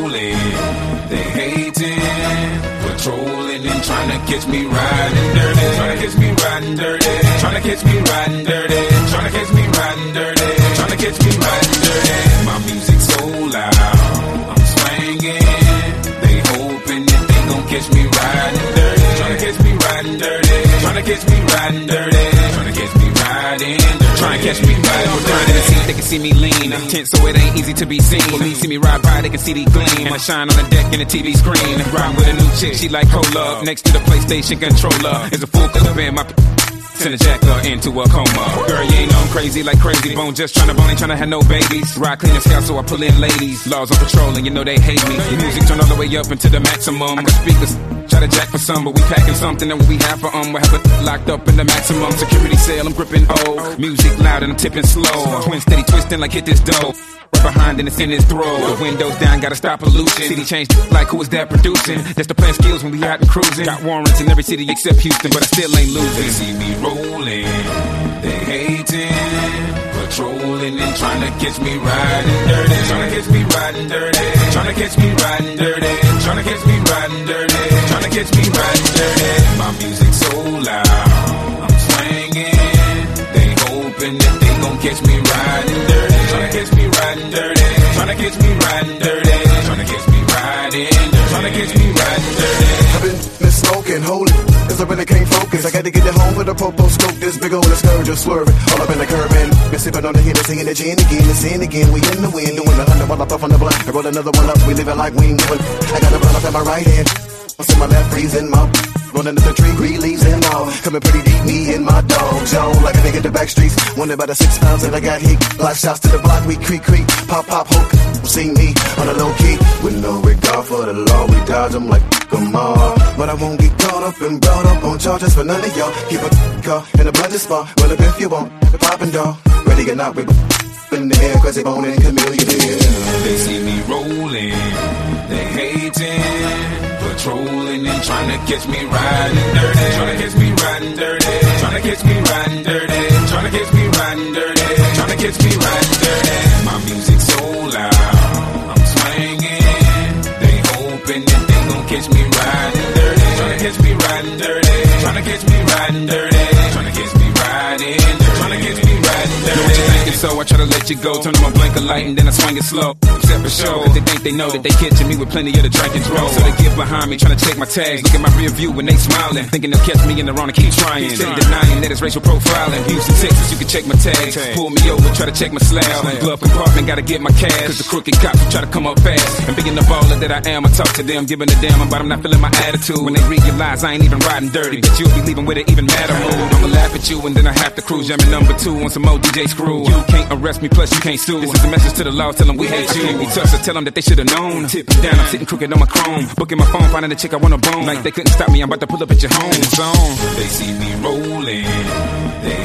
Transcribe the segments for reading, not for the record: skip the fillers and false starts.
rolling, they hating, patrolling and trying to catch me riding dirty, trying to catch me riding dirty, trying to catch me riding dirty, trying to catch me riding dirty, trying to catch me riding dirty. My music's so loud, I'm swinging, they hoping that they gon' catch me riding dirty, trying to catch me riding dirty, trying to catch me riding dirty, trying to catch me riding dirty, trying to catch me riding dirty. They can see me lean, tense so it ain't easy to be seen. When me see me ride by, they can see the gleam. I shine on the deck in the TV screen. Ride with a new chick, she like cola. Next to the PlayStation controller is a full clip in my send a jacker into a coma. Girl, you ain't know I'm crazy like Crazy Bone. Just tryna bone, ain't tryna have no babies. Ride clean and scout, so I pull in ladies. Laws on patrol, and you know they hate me. Music turn all the way up into the maximum. I got speakers, try to jack for some, but we packing something that we have for we have it locked up in the maximum security cell. I'm gripping O. Music loud and I'm tipping slow. Twin steady twisting like hit this dough. Right behind and it's in his throat. The windows down, gotta stop pollution. City changed like who is that producing? That's the plan skills when we out and cruising. Got warrants in every city except Houston, but I still ain't losing. They see me rolling, they hating, patrolling and trying to catch me riding dirty, trying to catch me riding dirty, trying to catch me riding dirty, trying to catch me riding dirty, trying to catch me riding dirty. My music's so loud, I'm swinging, they hoping that they gon' catch me riding dirty, trying to catch me riding dirty, trying to catch me riding dirty, trying to catch me riding dirty, trying to catch me riding dirty. I've been smoking, holding, cause I really can't focus. I gotta get it home with a popo scope. This big old scourge just swerving all up in the curb and been sipping on the hit and singing the gin again and sin again. We in the wind doing 100 while I puff on the blunt. I roll another one up, we living like we ain't doing. I got a run up in my right hand, what's in my left, freezing my rolling up the tree, green leaves and all. Coming pretty deep, me and my dog zone. Like a nigga in the back streets. Wonder about the 6 pounds that I got heat. Life shots to the block, we creak, pop, hook. See me on a low key. With no regard for the law, we dodge them like come on. But I won't get caught up and brought up on charges for none of y'all. Keep a car in a bloody spot. Well, if you want, the poppin' dog. Ready or not, we in the air, crazy bone and chameleon. They see me rolling, they hating, patrolling and trying to catch me riding dirty, trying to catch me riding dirty, trying to catch me riding dirty, trying to catch me riding dirty, trying to catch me riding dirty. My music's so loud, I'm swinging, they hoping that they gon' catch me riding dirty, trying to catch me riding dirty, trying to catch me riding dirty, trying to catch me riding dirty, trying to catch me riding dirty. So I try to let you go, turn on my blinker light and then I swing it slow. Except for show, they think they know that they catching me with plenty of the drink and throw. So they get behind me, trying to check my tags. Look at my rear view when they smiling, thinking they'll catch me in the wrong and keep trying. Steady denying that it's racial profiling. Houston, Texas, you can check my tags. Pull me over, try to check my slab. Glove compartment, gotta get my cash. Cause the crooked cops will try to come up fast. And being the baller that I am, I talk to them, giving a damn about them not feeling my attitude. When they realize I ain't even riding dirty, but you'll be leaving with it even madder mood. I'ma laugh at you and then I have to cruise. Jamming number 2 on some more DJ screw. You can't arrest me, plus you can't sue. This is a message to the law, tell them we hate you. Can't be tough, so tell them that they should've known. Tip me down, I'm sitting crooked on my chrome. Booking my phone, finding a chick I wanna bone. Like they couldn't stop me, I'm about to pull up at your home zone. They see me rolling, they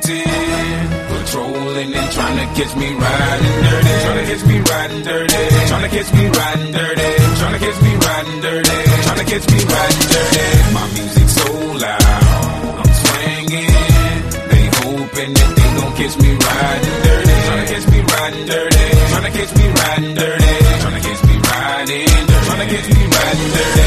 hating, patrolling and trying to catch me riding dirty, trying to catch me riding dirty, trying to catch me riding dirty, trying to catch me riding dirty, trying to catch me riding dirty. My music's so loud, I'm swinging, they hoping that they gon' catch me riding dirty, trying to catch me riding dirty, trying to catch me riding dirty, trying to catch me riding dirty, trying to catch me riding dirty.